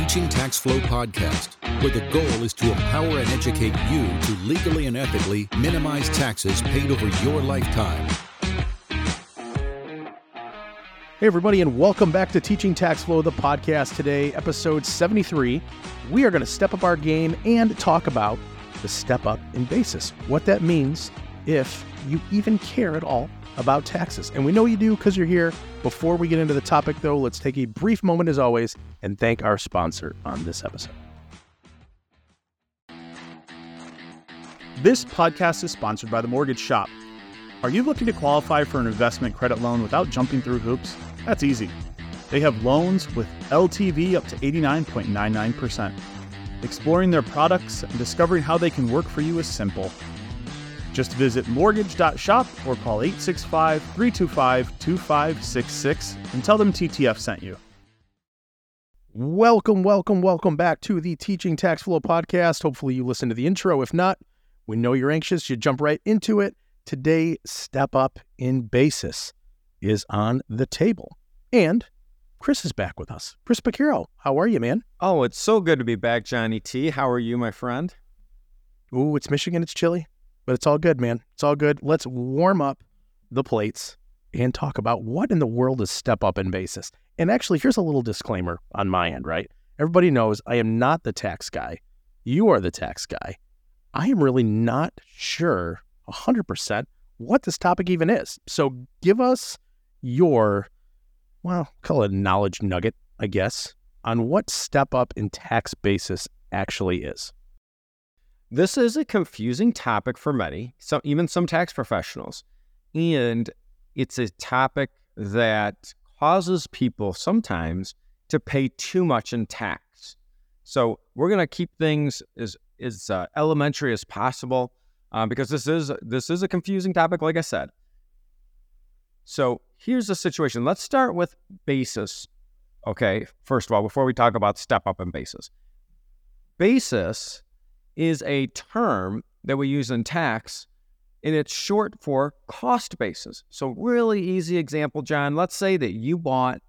Teaching Tax Flow podcast, where the goal is to empower and educate you to legally and ethically minimize taxes paid over your lifetime. Hey, everybody, and welcome back to Teaching Tax Flow, the podcast. Today, episode 73. We are going to step up our game and talk about the step up in basis, what that means if you even care at all about taxes. And we know you do because you're here. Before we get into the topic, though, let's take a brief moment, as always, and thank our sponsor on this episode. This podcast is sponsored by The Mortgage Shop. Are you looking to qualify for an investment credit loan without jumping through hoops? That's easy. They have loans with LTV up to 89.99%. Exploring their products and discovering how they can work for you is simple. Just visit mortgage.shop or call 865-325-2566 and tell them TTF sent you. Welcome back to the Teaching Tax Flow podcast. Hopefully you listened to the intro. If not, we know you're anxious. You jump right into it. Today, step up in basis is on the table. And Chris is back with us. Chris Picaro, how are you, man? Oh, it's so good to be back, Johnny T. How are you, my friend? Ooh, it's Michigan. It's chilly, but it's all good, man. It's all good. Let's warm up the plates and talk about what in the world is step up in basis. And actually, here's a little disclaimer on my end, right? Everybody knows I am not the tax guy. You are the tax guy. I am really not sure 100% what this topic even is. So give us your, well, call it a knowledge nugget, I guess, on what step up in tax basis actually is. This is a confusing topic for many, even some tax professionals. And it's a topic that causes people sometimes to pay too much in tax. So we're going to keep things as elementary as possible because this is a confusing topic, like I said. So here's the situation. Let's start with basis. Okay, first of all, before we talk about step up in basis. Basis is a term that we use in tax, and it's short for cost basis. So really easy example, John. Let's say that you bought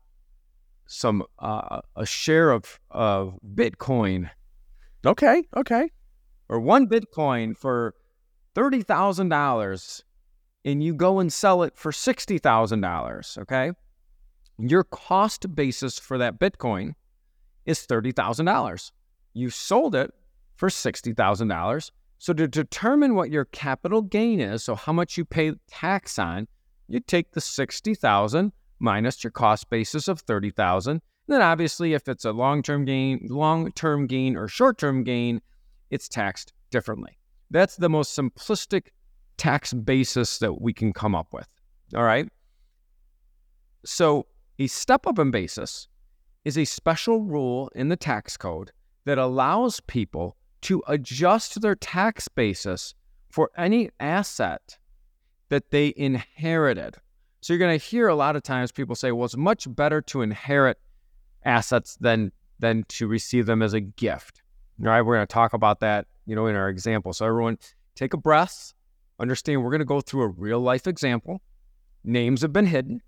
a share of Bitcoin. Okay. Or one Bitcoin for $30,000, and you go and sell it for $60,000, okay? Your cost basis for that Bitcoin is $30,000. You sold it for $60,000. So to determine what your capital gain is, so how much you pay tax on, you take the $60,000 minus your cost basis of $30,000. And then obviously if it's a long-term gain or short-term gain, it's taxed differently. That's the most simplistic tax basis that we can come up with. All right. So a step up in basis is a special rule in the tax code that allows people to adjust their tax basis for any asset that they inherited. So you're going to hear a lot of times people say, well, it's much better to inherit assets than to receive them as a gift. All right, we're going to talk about that, in our example. So everyone take a breath, understand we're going to go through a real life example. Names have been hidden,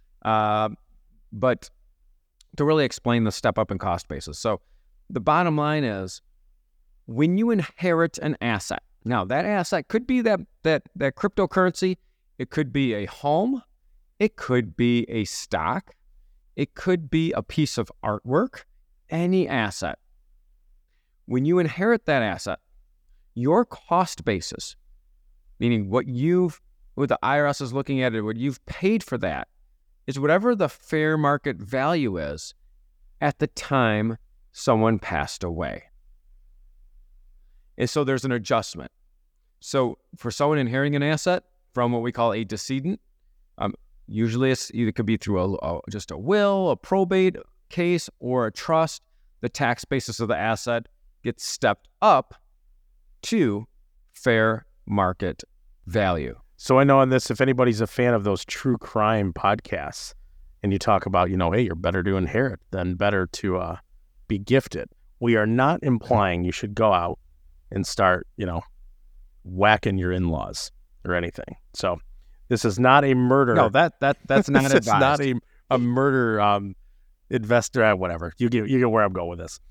but to really explain the step up in cost basis. So the bottom line is, when you inherit an asset, now that asset could be that cryptocurrency, it could be a home, it could be a stock, it could be a piece of artwork, any asset. When you inherit that asset, your cost basis, meaning what the IRS is looking at it, what you've paid for that, is whatever the fair market value is at the time someone passed away. And so there's an adjustment. So for someone inheriting an asset from what we call a decedent, usually it could be through just a will, a probate case, or a trust. The tax basis of the asset gets stepped up to fair market value. So I know on this, if anybody's a fan of those true crime podcasts, and you talk about, hey, you're better to inherit than better to be gifted. We are not implying you should go out and start, whacking your in-laws or anything. So this is not a murder. No, that's not advised. It's not a murder investor, whatever. You get where I'm going with this.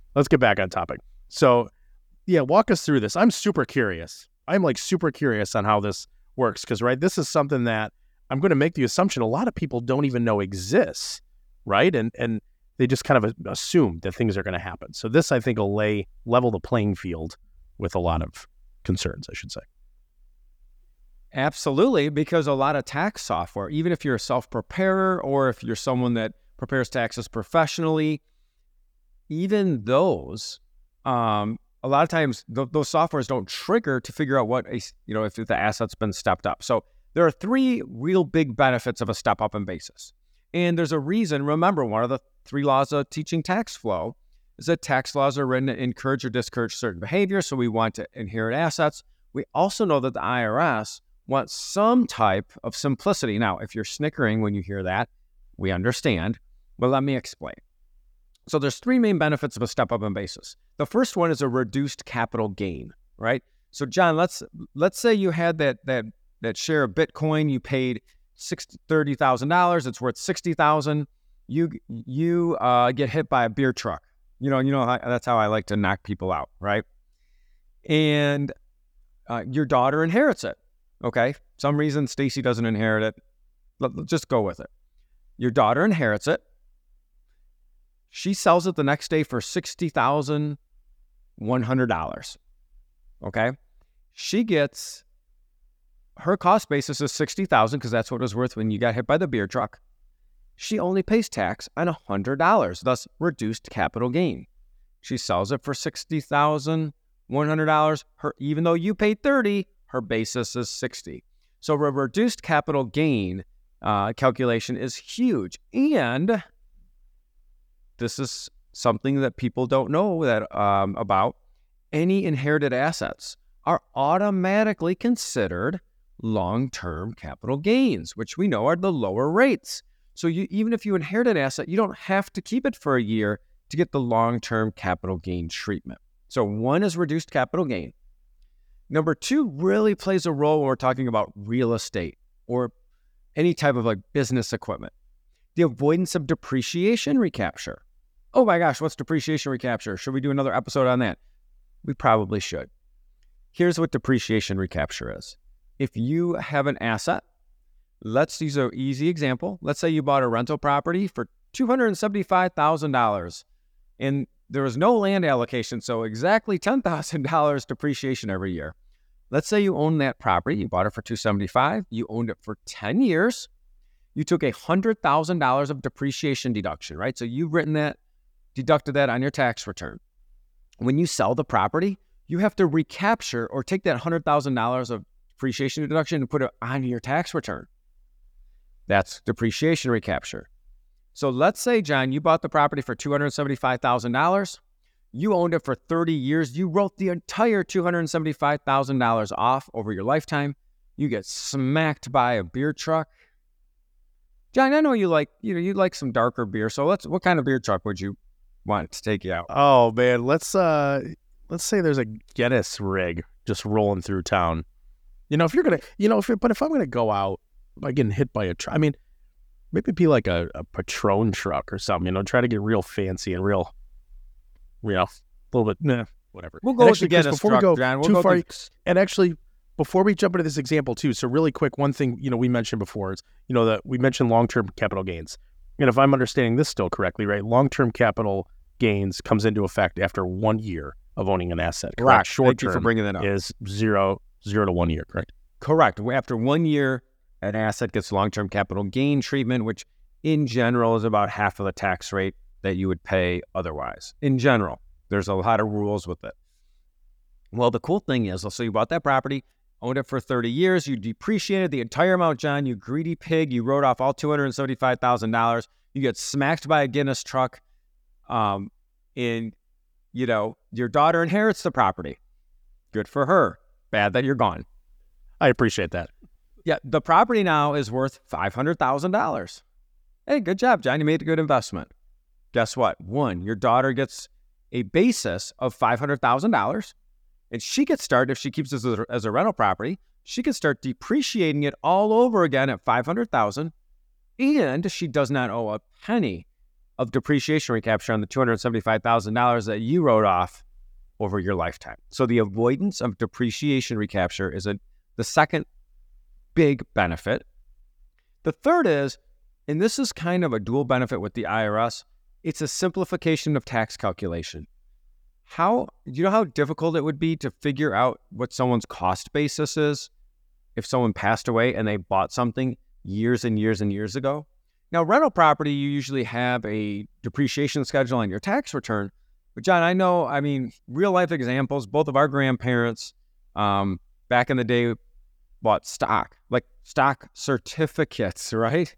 let's get back on topic. So, yeah, walk us through this. I'm super curious. I'm like super curious on how this works because, right, this is something that I'm going to make the assumption a lot of people don't even know exists, right? And they just kind of assume that things are going to happen. So this, I think, will level the playing field with a lot of concerns, I should say. Absolutely, because a lot of tax software, even if you're a self-preparer or if you're someone that prepares taxes professionally, even those, a lot of times those softwares don't trigger to figure out what if the asset's been stepped up. So there are three real big benefits of a step up in basis. And there's a reason. Remember, one of the three laws of teaching tax flow is that tax laws are written to encourage or discourage certain behavior. So we want to inherit assets. We also know that the IRS wants some type of simplicity. Now, if you're snickering when you hear that, we understand. But let me explain. So there's three main benefits of a step up in basis. The first one is a reduced capital gain, right? So John, let's say you had that share of Bitcoin, you paid $30,000, it's worth $60,000. You get hit by a beer truck. That's how I like to knock people out, right? And your daughter inherits it. Okay, some reason Stacy doesn't inherit it. Let's just go with it. Your daughter inherits it. She sells it the next day for $60,100. Okay, she gets her cost basis is $60,000 because that's what it was worth when you got hit by the beer truck. She only pays tax on $100, thus reduced capital gain. She sells it for $60,100. Even though you paid $30,000, her basis is $60,000. So a reduced capital gain calculation is huge. And this is something that people don't know that about. Any inherited assets are automatically considered long-term capital gains, which we know are the lower rates. So even if you inherit an asset, you don't have to keep it for a year to get the long-term capital gain treatment. So one is reduced capital gain. Number two really plays a role when we're talking about real estate or any type of business equipment. The avoidance of depreciation recapture. Oh my gosh, what's depreciation recapture? Should we do another episode on that? We probably should. Here's what depreciation recapture is. If you have an asset, let's use an easy example. Let's say you bought a rental property for $275,000 and there was no land allocation, so exactly $10,000 depreciation every year. Let's say you own that property. You bought it for $275,000. You owned it for 10 years. You took $100,000 of depreciation deduction, right? So you've deducted that on your tax return. When you sell the property, you have to recapture or take that $100,000 of depreciation deduction and put it on your tax return. That's depreciation recapture. So let's say, John, you bought the property for $275,000. You owned it for 30 years. You wrote the entire $275,000 off over your lifetime. You get smacked by a beer truck. John, I know you like some darker beer. So what kind of beer truck would you want to take you out? Oh man, let's say there's a Guinness rig just rolling through town. If you're gonna, if I'm gonna go out by getting hit by a truck, I mean, maybe it'd be like a Patron truck or something. Try to get real fancy and real, a little bit, whatever. We'll go with the Guinness truck, John. We'll go far. And actually, before we jump into this example too, so really quick, one thing we mentioned before is that we mentioned long-term capital gains. And if I'm understanding this still correctly, right, long-term capital gains comes into effect after 1 year of owning an asset. Correct. Thank you for bringing that up. Is zero to 1 year. Correct. Correct. After 1 year, an asset gets long-term capital gain treatment, which in general is about half of the tax rate that you would pay otherwise. In general, there's a lot of rules with it. Well, the cool thing is, so you bought that property, owned it for 30 years, you depreciated the entire amount, John, you greedy pig, you wrote off all $275,000, you get smacked by a Guinness truck, and your daughter inherits the property. Good for her. Bad that you're gone. I appreciate that. Yeah, the property now is worth $500,000. Hey, good job, John. You made a good investment. Guess what? One, your daughter gets a basis of $500,000, and she gets started, if she keeps this as a rental property, she can start depreciating it all over again at $500,000, and she does not owe a penny of depreciation recapture on the $275,000 that you wrote off over your lifetime. So the avoidance of depreciation recapture is the second big benefit. The third is, and this is kind of a dual benefit with the IRS, it's a simplification of tax calculation. Do you know how difficult it would be to figure out what someone's cost basis is if someone passed away and they bought something years and years and years ago? Now, rental property, you usually have a depreciation schedule on your tax return. But John, real life examples, both of our grandparents back in the day bought stock certificates, right?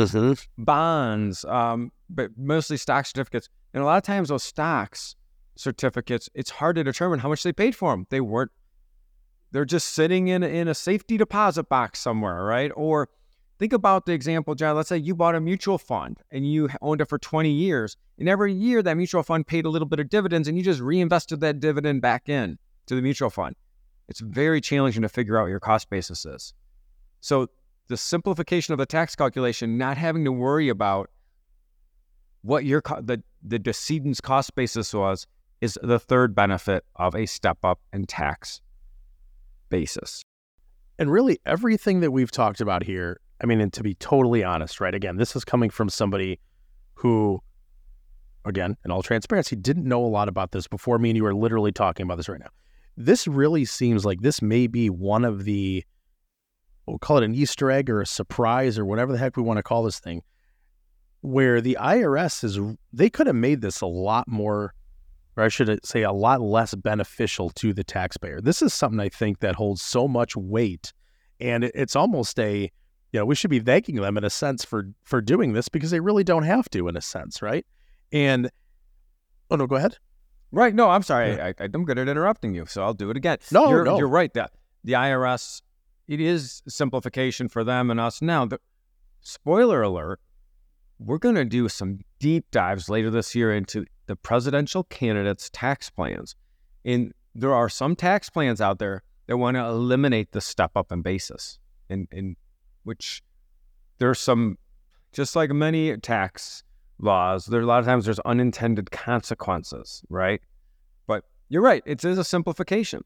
Bonds, but mostly stock certificates. And a lot of times those stocks certificates, it's hard to determine how much they paid for them. They're just sitting in a safety deposit box somewhere, right? Or think about the example, John, let's say you bought a mutual fund and you owned it for 20 years. And every year that mutual fund paid a little bit of dividends and you just reinvested that dividend back in to the mutual fund. It's very challenging to figure out what your cost basis is. So the simplification of the tax calculation, not having to worry about what the decedent's cost basis was, is the third benefit of a step up in tax basis. And really everything that we've talked about here, and to be totally honest, right? Again, this is coming from somebody who, again, in all transparency, didn't know a lot about this before me and you are literally talking about this right now. This really seems like this may be one of the, we'll call it an Easter egg or a surprise or whatever the heck we want to call this thing, where the IRS they could have made this a lot more, or I should say a lot less beneficial to the taxpayer. This is something I think that holds so much weight, and it's almost we should be thanking them in a sense for doing this because they really don't have to in a sense, right? And, oh no, go ahead. Right, no, I'm sorry, yeah. I'm good at interrupting you, so I'll do it again. No, you're right, that the IRS, it is simplification for them and us. Now, spoiler alert, we're going to do some deep dives later this year into the presidential candidates' tax plans. And there are some tax plans out there that want to eliminate the step up in basis, in which there's some, just like many tax laws, a lot of times there's unintended consequences, right? But you're right, it is a simplification.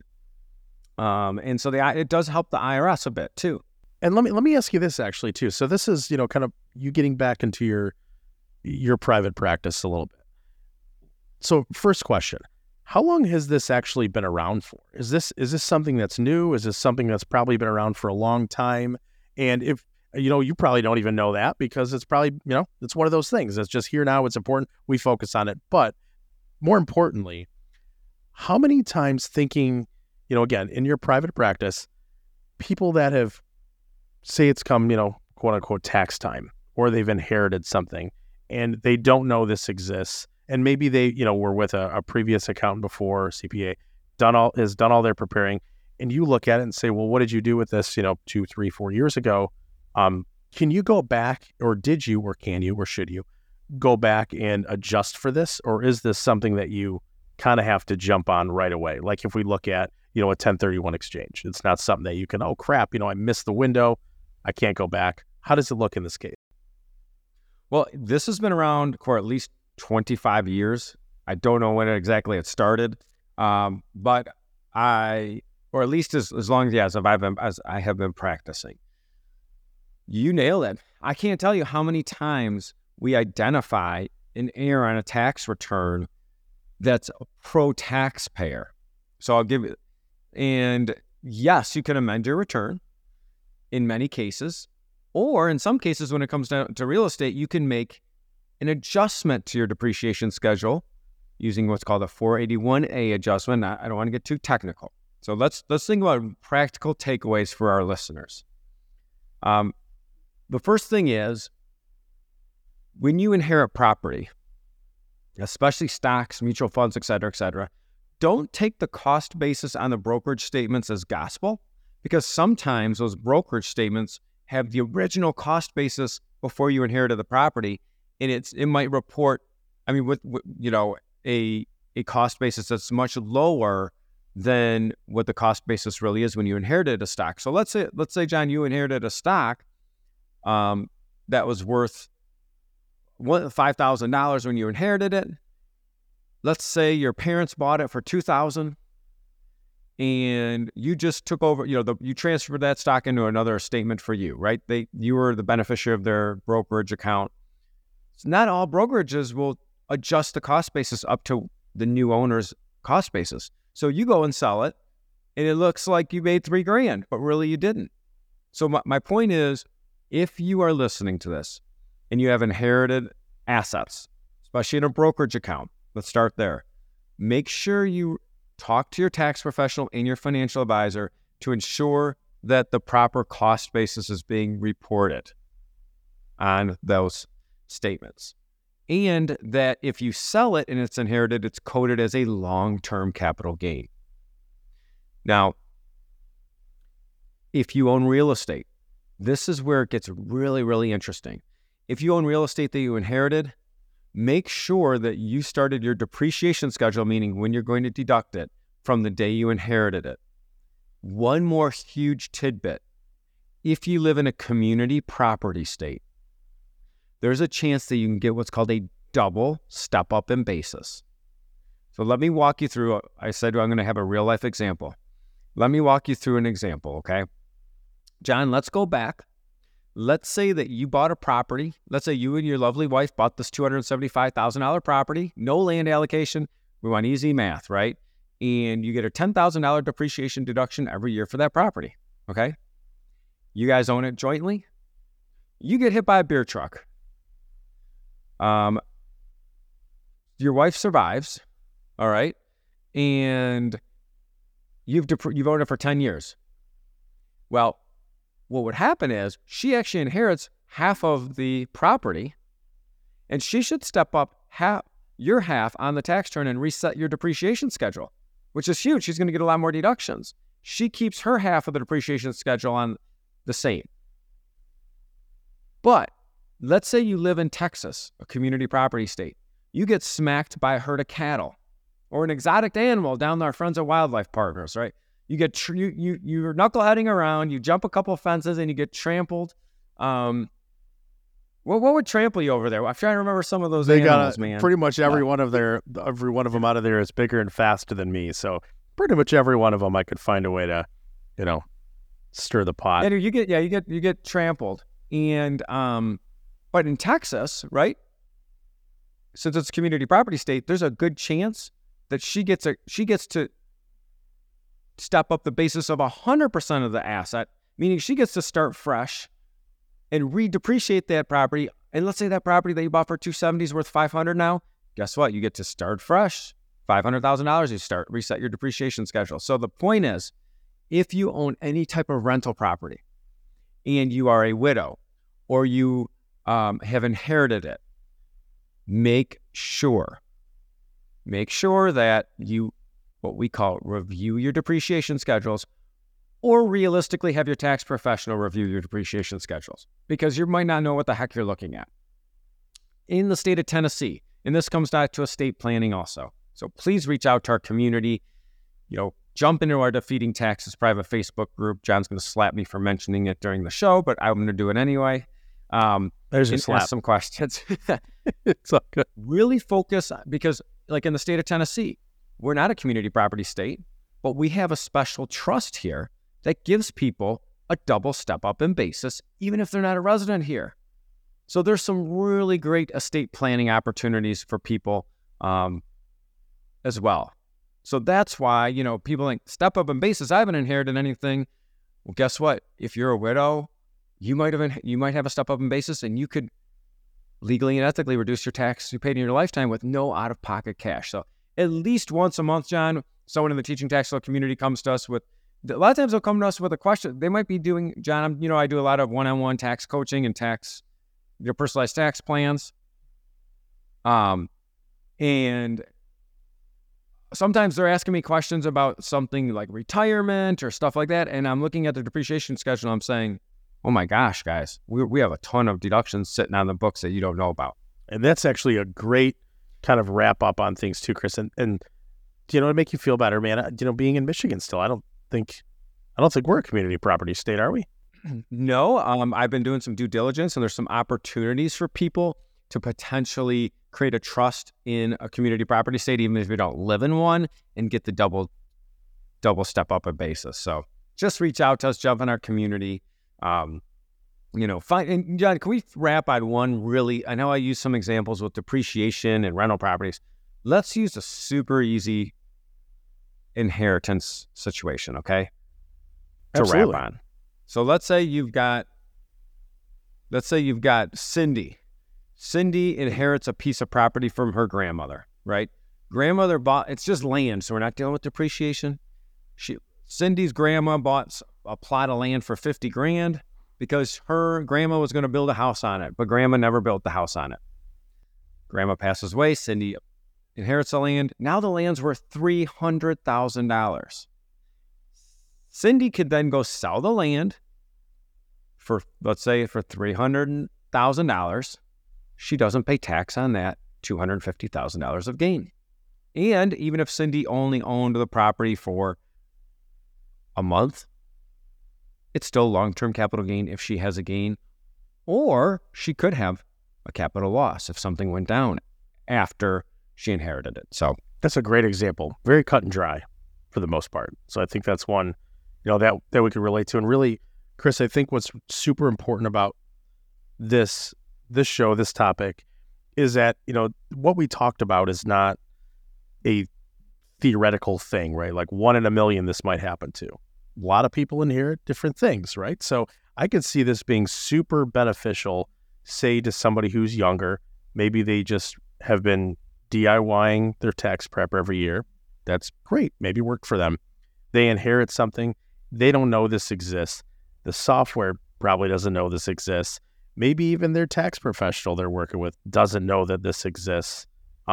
And so it does help the IRS a bit too. And let me ask you this actually too. So this is, kind of you getting back into your private practice a little bit. So first question, how long has this actually been around for? Is this something that's new? Is this something that's probably been around for a long time? And if, you probably don't even know that because it's probably, it's one of those things. It's just here now. It's important. We focus on it. But more importantly, how many times thinking, again, in your private practice, people that have, say it's come, quote unquote, tax time, or they've inherited something and they don't know this exists. And maybe they, were with a previous accountant before, CPA, has done all their preparing. And you look at it and say, well, what did you do with this, 2, 3, 4 years ago? Can you go back, or did you, or can you, or should you go back and adjust for this? Or is this something that you kind of have to jump on right away? Like if we look at, a 1031 exchange, it's not something that you can, oh crap, I missed the window. I can't go back. How does it look in this case? Well, this has been around for at least 25 years. I don't know when exactly it started, but or at least as long as I have been practicing. You nailed it. I can't tell you how many times we identify an error on a tax return that's a pro-taxpayer. So I'll give it, and yes, you can amend your return in many cases, or in some cases when it comes down to real estate, you can make an adjustment to your depreciation schedule using what's called a 481A adjustment. I don't want to get too technical. So let's think about practical takeaways for our listeners. The first thing is, when you inherit property, especially stocks, mutual funds, et cetera, don't take the cost basis on the brokerage statements as gospel, because sometimes those brokerage statements have the original cost basis before you inherited the property, and it might report, with a cost basis that's much lower than what the cost basis really is when you inherited a stock. So let's say, John, you inherited a stock that was worth $5,000 when you inherited it. Let's say your parents bought it for $2,000 and you just took over, you transferred that stock into another statement for you, right? You were the beneficiary of their brokerage account. So not all brokerages will adjust the cost basis up to the new owner's cost basis. So you go and sell it and it looks like you made $3,000, but really you didn't. So my point is, if you are listening to this and you have inherited assets, especially in a brokerage account, let's start there. Make sure you talk to your tax professional and your financial advisor to ensure that the proper cost basis is being reported on those statements. And that if you sell it and it's inherited, it's coded as a long-term capital gain. Now, if you own real estate, this is where it gets really, really interesting. If you own real estate that you inherited, make sure that you started your depreciation schedule, meaning when you're going to deduct it, from the day you inherited it. One more huge tidbit. If you live in a community property state, there's a chance that you can get what's called a double step up in basis. So let me walk you through. I said I'm going to have a real life example. Let me walk you through an example, okay? John, let's go back. Let's say that you bought a property. Let's say you and your lovely wife bought this $275,000 property, no land allocation. We want easy math, right? And you get a $10,000 depreciation deduction every year for that property, okay? You guys own it jointly. You get hit by a beer truck. Your wife survives, all right? And you've owned it for 10 years. Well, what would happen is she actually inherits half of the property, and she should step up your half on the tax return and reset your depreciation schedule, which is huge. She's going to get a lot more deductions. She keeps her half of the depreciation schedule on the same. But let's say you live in Texas, a community property state. You get smacked by a herd of cattle or an exotic animal down there, Friends of Wildlife Partners, right? You get you're knuckleheading around, you jump a couple of fences and you get trampled. What would trample you over there? I'm trying to remember some of those animals, man. Pretty much every one of them out of there is bigger and faster than me. So pretty much every one of them I could find a way to, stir the pot. And you get trampled. And but in Texas, right? Since it's a community property state, there's a good chance that she gets to step up the basis of 100% of the asset, meaning she gets to start fresh and redepreciate that property. And let's say that property that you bought for $270 is worth $500 now. Guess what? You get to start fresh. $500,000 reset your depreciation schedule. So the point is, if you own any type of rental property and you are a widow or you have inherited it, make sure that you, what we call, review your depreciation schedules, or realistically have your tax professional review your depreciation schedules, because you might not know what the heck you're looking at. In the state of Tennessee, and this comes back to estate planning also, so please reach out to our community, jump into our Defeating Taxes private Facebook group. John's going to slap me for mentioning it during the show, but I'm going to do it anyway. There's a slap. Ask some questions. It's all good. Really focus, because like in the state of Tennessee, we're not a community property state, but we have a special trust here that gives people a double step up in basis, even if they're not a resident here. So there's some really great estate planning opportunities for people as well. So that's why, people think step up in basis, I haven't inherited anything. Well, guess what? If you're a widow, you might have a step up in basis, and you could legally and ethically reduce your tax you paid in your lifetime with no out-of-pocket cash. So at least once a month, John, someone in the Teaching Tax Law community comes to us with, a lot of times they'll come to us with a question. They might be doing, John, I do a lot of one-on-one tax coaching and your personalized tax plans. And sometimes they're asking me questions about something like retirement or stuff like that. And I'm looking at the depreciation schedule and I'm saying, oh my gosh, guys, we have a ton of deductions sitting on the books that you don't know about. And that's actually a great kind of wrap up on things too, Chris. And to make you feel better, man, being in Michigan still, I don't think we're a community property state, are we? No, I've been doing some due diligence, and there's some opportunities for people to potentially create a trust in a community property state, even if you don't live in one, and get the double step up in basis. So just reach out to us, jump in our community. And John, can we wrap on one really, I know I used some examples with depreciation and rental properties. Let's use a super easy inheritance situation, okay? To Absolutely. wrap on. So let's say you've got Cindy. Cindy inherits a piece of property from her grandmother, right? Grandmother bought, it's just land, so we're not dealing with depreciation. Cindy's grandma bought a plot of land for $50,000 because her grandma was going to build a house on it, but grandma never built the house on it. Grandma passes away, Cindy inherits the land. Now the land's worth $300,000. Cindy could then go sell the land for, let's say, for $300,000. She doesn't pay tax on that $250,000 of gain. And even if Cindy only owned the property for a month, it's still long-term capital gain if she has a gain, or she could have a capital loss if something went down after she inherited it. So that's a great example. Very cut and dry for the most part. So I think that's one, that we could relate to. And really, Chris, I think what's super important about this show, this topic, is that, what we talked about is not a theoretical thing, right? Like 1 in a million, this might happen to. A lot of people inherit different things, right? So I could see this being super beneficial, say to somebody who's younger. Maybe they just have been DIYing their tax prep every year. That's great. Maybe worked for them. They inherit something. They don't know this exists. The software probably doesn't know this exists. Maybe even their tax professional they're working with doesn't know that this exists.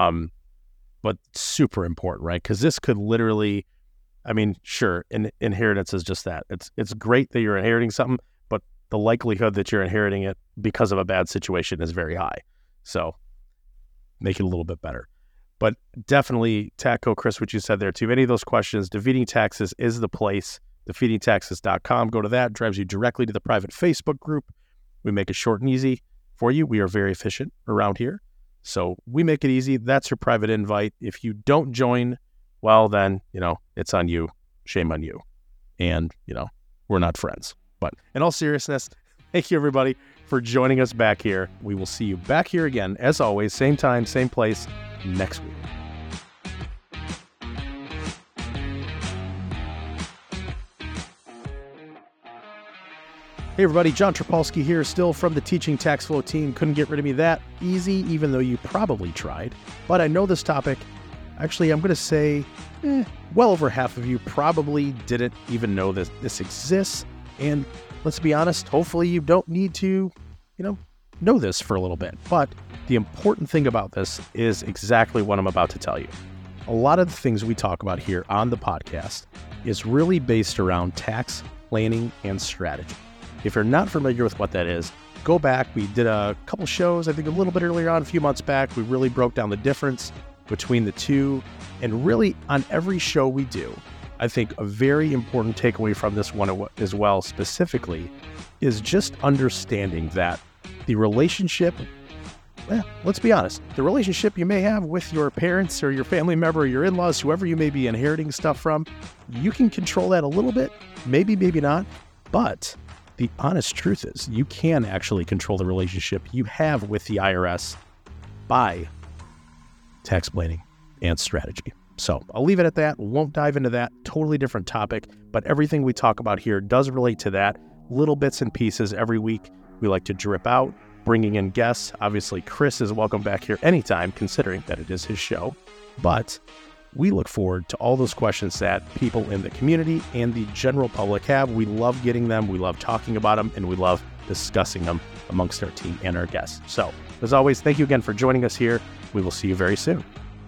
But super important, right? Because this could literally, sure, inheritance is just that. It's great that you're inheriting something, but the likelihood that you're inheriting it because of a bad situation is very high. So make it a little bit better. But definitely, TACO, Chris, what you said there too. Any of those questions, Defeating Taxes is the place. DefeatingTaxes.com. Go to that. Drives you directly to the private Facebook group. We make it short and easy for you. We are very efficient around here. So we make it easy. That's your private invite. If you don't join, well, then, it's on you. Shame on you. And, we're not friends. But in all seriousness, thank you, everybody, for joining us back here. We will see you back here again, as always, same time, same place, next week. Hey everybody, John Trapolsky here, still from the Teaching Tax Flow team. Couldn't get rid of me that easy, even though you probably tried. But I know this topic. Actually, I'm going to say, well over half of you probably didn't even know that this exists. And let's be honest, hopefully you don't need to, know this for a little bit. But the important thing about this is exactly what I'm about to tell you. A lot of the things we talk about here on the podcast is really based around tax planning and strategy. If you're not familiar with what that is, go back. We did a couple shows, I think a little bit earlier on, a few months back. We really broke down the difference between the two. And really, on every show we do, I think a very important takeaway from this one as well, specifically, is just understanding that the relationship, let's be honest, the relationship you may have with your parents or your family member or your in-laws, whoever you may be inheriting stuff from, you can control that a little bit, maybe not, but the honest truth is you can actually control the relationship you have with the IRS by tax planning and strategy. So I'll leave it at that. Won't dive into that. Totally different topic, but everything we talk about here does relate to that. Little bits and pieces every week. We like to drip out, bringing in guests. Obviously, Chris is welcome back here anytime, considering that it is his show. But we look forward to all those questions that people in the community and the general public have. We love getting them. We love talking about them, and we love discussing them amongst our team and our guests. So, as always, thank you again for joining us here. We will see you very soon.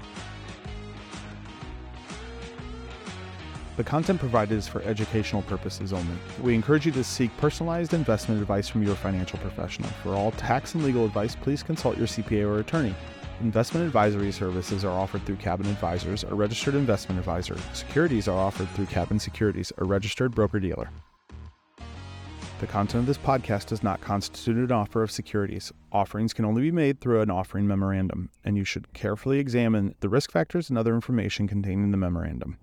The content provided is for educational purposes only. We encourage you to seek personalized investment advice from your financial professional. For all tax and legal advice, please consult your CPA or attorney. Investment advisory services are offered through Cabin Advisors, a registered investment advisor. Securities are offered through Cabin Securities, a registered broker-dealer. The content of this podcast does not constitute an offer of securities. Offerings can only be made through an offering memorandum, and you should carefully examine the risk factors and other information contained in the memorandum.